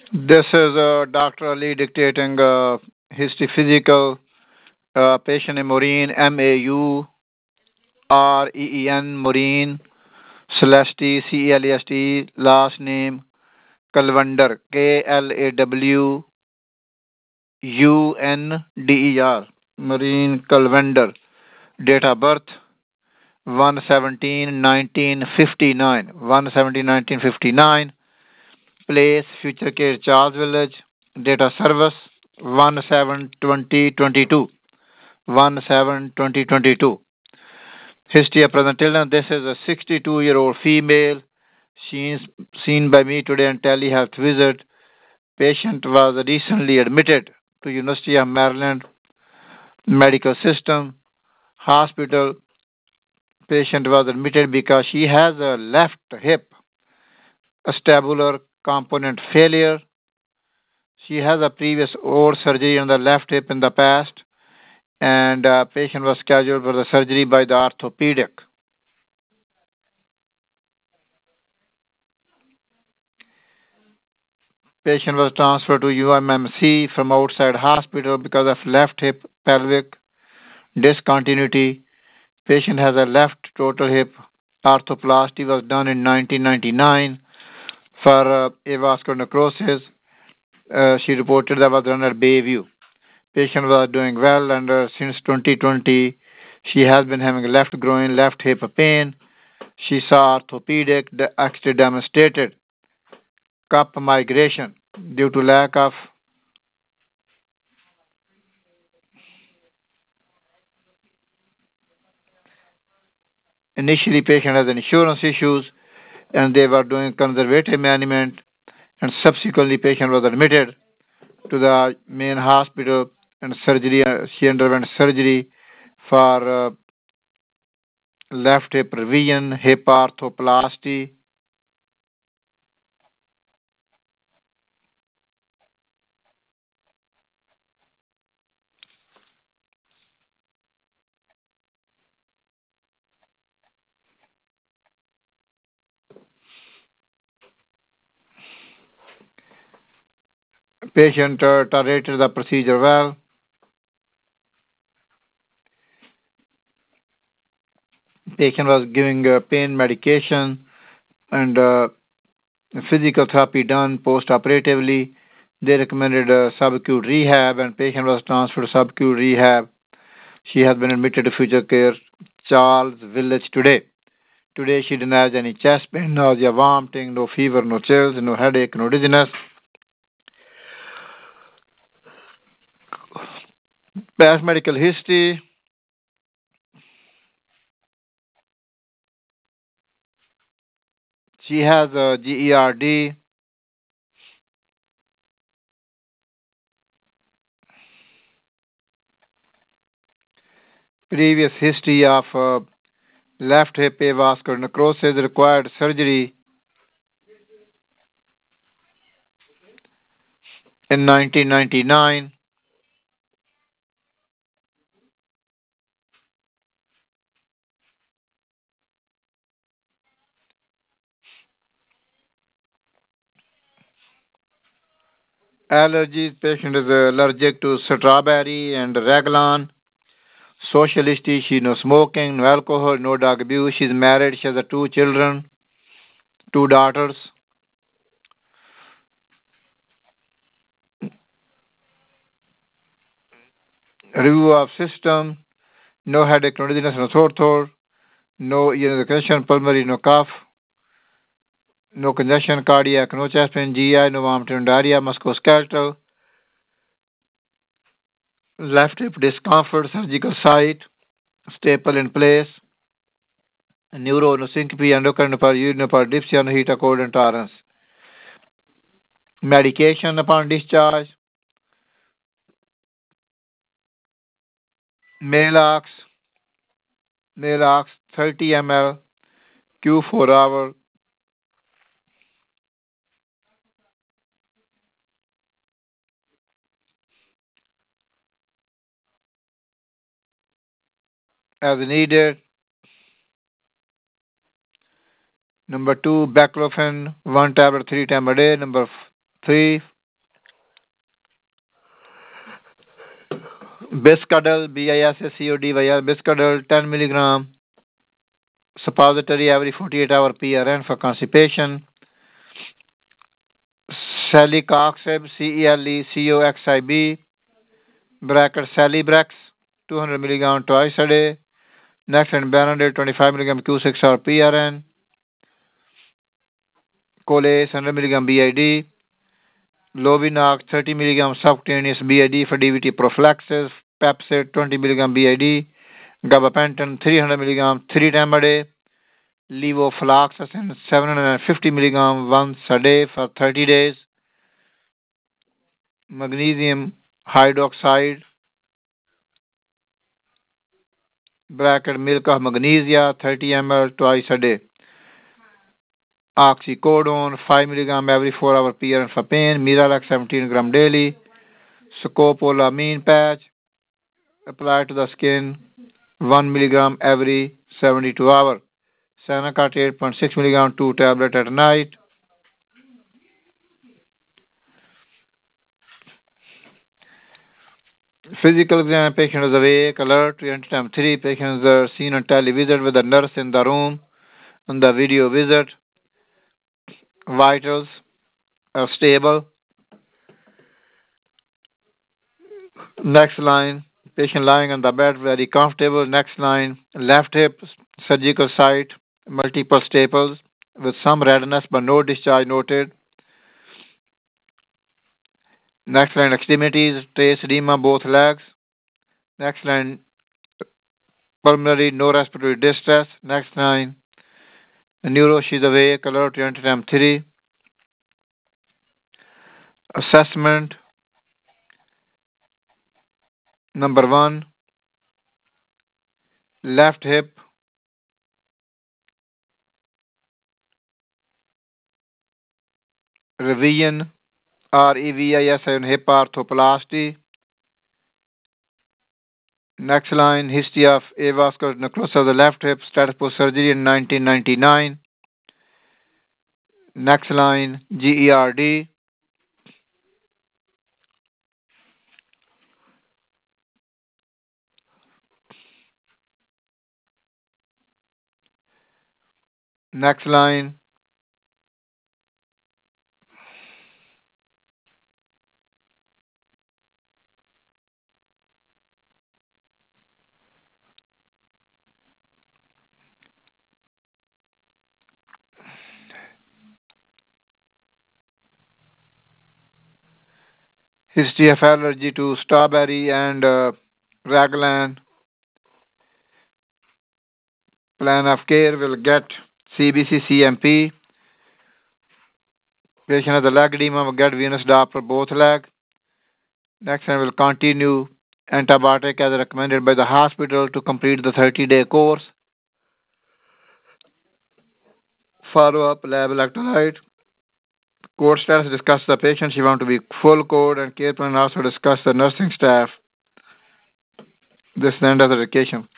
This is Dr. Ali dictating history physical, patient name Maureen, Maureen, Maureen, Celeste, Celest, last name Kalvander, Klawunder, Maureen Kalvander, date of birth 1/17/1959, 1/17/1959, place Future Care Charles Village, date of service 1/7/2022. 1/7/2022. History of present illness. This is a 62-year-old female. She is seen by me today on telehealth visit. Patient was recently admitted to University of Maryland Medical System Hospital. Patient was admitted because she has a left hip acetabular component failure. She has a previous or surgery on the left hip in the past, and patient was scheduled for the surgery by the orthopedic. Patient was transferred to UMMC from outside hospital because of left hip pelvic discontinuity. Patient has a left total hip arthroplasty was done in 1999 for avascular necrosis. She reported that was done at Bayview. Patient was doing well, and since 2020, she has been having left groin, left hip pain. She saw orthopedic, actually demonstrated cup migration due to lack of. Initially, patient has insurance issues, and they were doing conservative management, and subsequently, patient was admitted to the main hospital, and surgery. She underwent surgery for left hip revision, hip arthroplasty. Patient tolerated the procedure well. Patient was giving pain medication and physical therapy done post-operatively. They recommended subacute rehab, and patient was transferred to subacute rehab. She has been admitted to Future Care Charles Village today. Today she denies any chest pain, nausea, vomiting, no fever, no chills, no headache, no dizziness. Past medical history. She has a GERD. Previous history of left hip avascular necrosis, required surgery in 1999. Allergies, patient is allergic to strawberry and raglan. Social history, she no smoking, no alcohol, no drug abuse. She's married, she has two children, two daughters. Review of system, no headache, no dizziness, no sore throat, no ear congestion, pulmonary, no cough, no congestion, cardiac, no chest pain, GI, no vomiting, diarrhea, musculoskeletal, left hip discomfort, surgical site, staple in place, neuro, no syncope, endocrine, no urinary, no dyspnea, no heat, cold intolerance. Medication upon discharge, Maalox, Maalox 30 ml, Q4 hour, as needed. Number two, baclofen, one tablet 3 times a day. Number three, Biscodal, Biscodal, Biscodal 10 milligram suppository every 48 hour PRN for constipation. Celecoxib, Celecoxib, bracket Celebrex, 200 milligram twice a day. Next, and Benadryl 25 milligram Q6 hour PRN. Colace 100 milligram BID. Lovinox 30 milligram subcutaneous BID for DVT prophylaxis. Pepsid 20 milligram BID. Gabapentin 300 milligram 3 times a day. Levofloxacin 750 milligram once a day for 30 days. Magnesium hydroxide bracket milk of magnesia 30 ml twice a day. Oxycodone 5 milligram every 4 hour PRN for pain. Miralax 17 gram daily. Scopolamine patch applied to the skin 1 milligram every 72 hours. Senokot 8.6 milligram 2 tablet at night. Physical exam, patient is awake, alert, time 3. Patients are seen on televisit with the nurse in the room on the video visit. Vitals are stable. Next line, patient lying on the bed, very comfortable. Next line, left hip, surgical site, multiple staples with some redness but no discharge noted. Next line, extremities, trace edema, both legs. Next line, pulmonary, no respiratory distress. Next line, neuro, she's awake, alert, time 3. Assessment, number 1, left hip, revision, REVIS, hip arthroplasty. Next line, history of avascular necrosis of the left hip, status post surgery in 1999. Next line, GERD. Next line, history of allergy to strawberry and raglan. Plan of care will get CBC CMP. Patient has the leg edema will get venous Doppler both leg. Next one will continue antibiotic as recommended by the hospital to complete the 30-day course. Follow up lab electrolyte. Code status discuss the patient. She want to be full code and care plan also discuss the nursing staff. This is the end of the education.